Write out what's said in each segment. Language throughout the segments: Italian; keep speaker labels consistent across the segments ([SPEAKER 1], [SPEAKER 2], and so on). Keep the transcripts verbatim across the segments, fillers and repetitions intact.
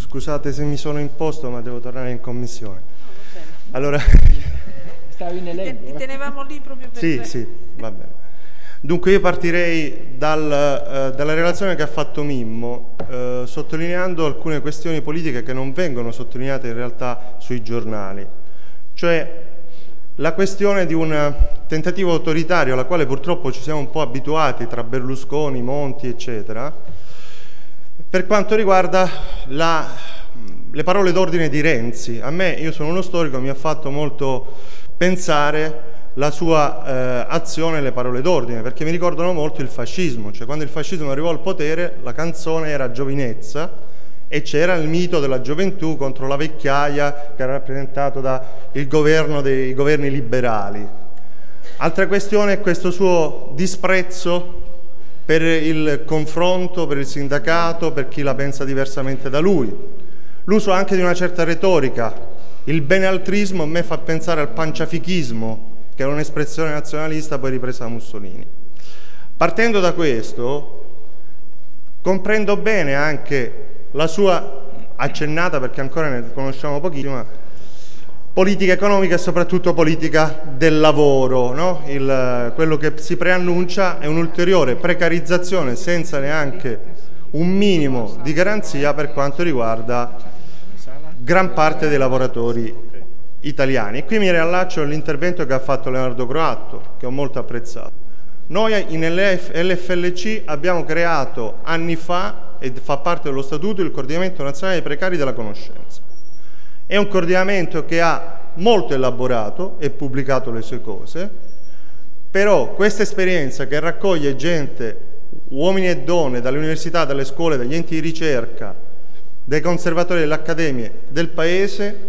[SPEAKER 1] Scusate se mi sono imposto, ma devo tornare in commissione.
[SPEAKER 2] No,
[SPEAKER 1] allora,
[SPEAKER 2] stavi in elenco.
[SPEAKER 3] Ti tenevamo lì proprio per
[SPEAKER 1] sì,
[SPEAKER 3] te.
[SPEAKER 1] sì, va bene. Dunque io partirei dal, eh, dalla relazione che ha fatto Mimmo, eh, sottolineando alcune questioni politiche che non vengono sottolineate in realtà sui giornali. Cioè la questione di un tentativo autoritario alla quale purtroppo ci siamo un po' abituati tra Berlusconi, Monti, eccetera, per quanto riguarda la, le parole d'ordine di Renzi. A me, io sono uno storico, mi ha fatto molto pensare la sua eh, azione e le parole d'ordine, perché mi ricordano molto il fascismo. Cioè quando il fascismo arrivò al potere la canzone era Giovinezza e c'era il mito della gioventù contro la vecchiaia che era rappresentato dal governo dei governi liberali. Altra questione è questo suo disprezzo per il confronto, per il sindacato, per chi la pensa diversamente da lui. L'uso anche di una certa retorica. Il benealtrismo a me fa pensare al panciafichismo, che è un'espressione nazionalista poi ripresa da Mussolini. Partendo da questo, comprendo bene anche la sua accennata, perché ancora ne conosciamo pochissima, politica economica e soprattutto politica del lavoro, no? Il, quello che si preannuncia è un'ulteriore precarizzazione senza neanche un minimo di garanzia per quanto riguarda gran parte dei lavoratori italiani. E qui mi riallaccio all'intervento che ha fatto Leonardo Croatto, che ho molto apprezzato. Noi in L F L C abbiamo creato anni fa, e fa parte dello statuto, il Coordinamento Nazionale dei Precari della Conoscenza. È un coordinamento che ha molto elaborato e pubblicato le sue cose, però questa esperienza che raccoglie gente, uomini e donne, dalle università, dalle scuole, dagli enti di ricerca, dai conservatori delle accademie del Paese,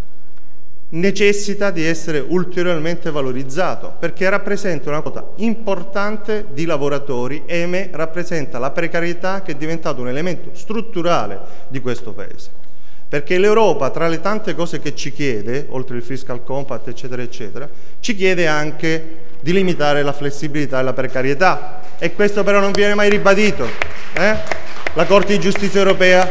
[SPEAKER 1] necessita di essere ulteriormente valorizzato, perché rappresenta una quota importante di lavoratori e me rappresenta la precarietà che è diventato un elemento strutturale di questo Paese. Perché l'Europa, tra le tante cose che ci chiede, oltre il fiscal compact, eccetera, eccetera, ci chiede anche di limitare la flessibilità e la precarietà. E questo però non viene mai ribadito. Eh? La Corte di Giustizia europea.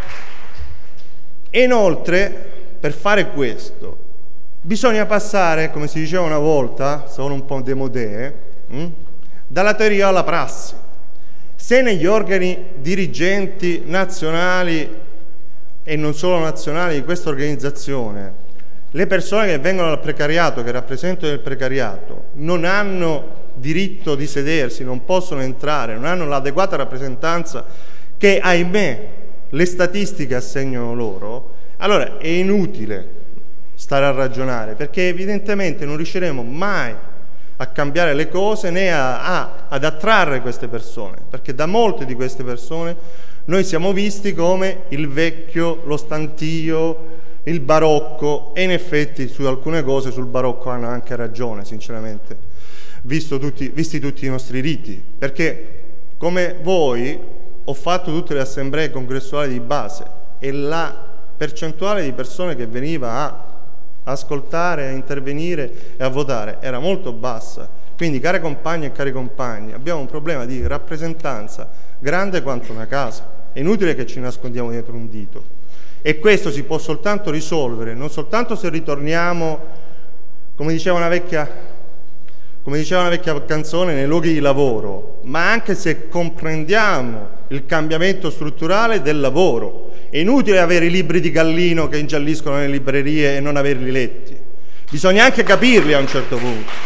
[SPEAKER 1] E inoltre, per fare questo, bisogna passare, come si diceva una volta, sono un po' démodé, hm? dalla teoria alla prassi. Se negli organi dirigenti nazionali e non solo nazionali di questa organizzazione le persone che vengono dal precariato, che rappresentano il precariato, non hanno diritto di sedersi, non possono entrare, non hanno l'adeguata rappresentanza che, ahimè, le statistiche assegnano loro, allora è inutile stare a ragionare, perché evidentemente non riusciremo mai a cambiare le cose né a, a, ad attrarre queste persone, perché da molte di queste persone noi siamo visti come il vecchio, lo stantio, il barocco, e in effetti su alcune cose sul barocco hanno anche ragione, sinceramente, visto tutti, visti tutti i nostri riti, perché come voi ho fatto tutte le assemblee congressuali di base e la percentuale di persone che veniva a ascoltare, a intervenire e a votare era molto bassa. Quindi, care compagne e cari compagni, abbiamo un problema di rappresentanza grande quanto una casa. È inutile che ci nascondiamo dietro un dito. E questo si può soltanto risolvere, non soltanto se ritorniamo, come diceva una vecchia, come diceva una vecchia canzone, nei luoghi di lavoro, ma anche se comprendiamo il cambiamento strutturale del lavoro. È inutile avere i libri di Gallino che ingialliscono nelle librerie e non averli letti. Bisogna anche capirli a un certo punto.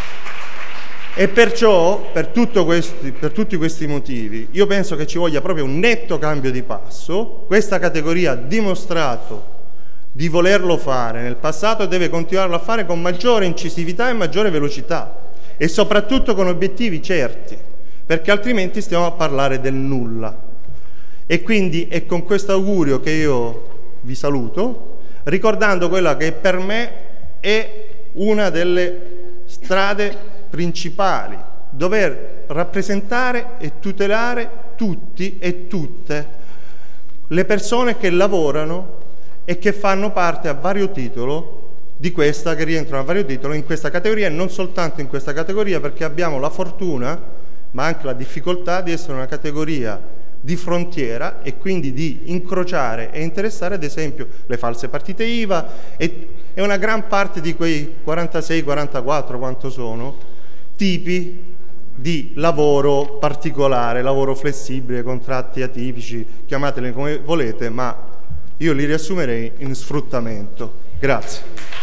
[SPEAKER 1] E perciò, per, tutto questi, per tutti questi motivi, io penso che ci voglia proprio un netto cambio di passo. Questa categoria ha dimostrato di volerlo fare nel passato e deve continuarlo a fare con maggiore incisività e maggiore velocità e soprattutto con obiettivi certi, perché altrimenti stiamo a parlare del nulla. E quindi è con questo augurio che io vi saluto, ricordando quella che per me è una delle strade principali, dover rappresentare e tutelare tutti e tutte le persone che lavorano e che fanno parte a vario titolo di questa, che rientrano a vario titolo in questa categoria, e non soltanto in questa categoria, perché abbiamo la fortuna ma anche la difficoltà di essere una categoria di frontiera e quindi di incrociare e interessare ad esempio le false partite I V A e, e una gran parte di quei quarantasei quarantaquattro quanto sono tipi di lavoro particolare, lavoro flessibile, contratti atipici, chiamateli come volete, ma io li riassumerei in sfruttamento. Grazie.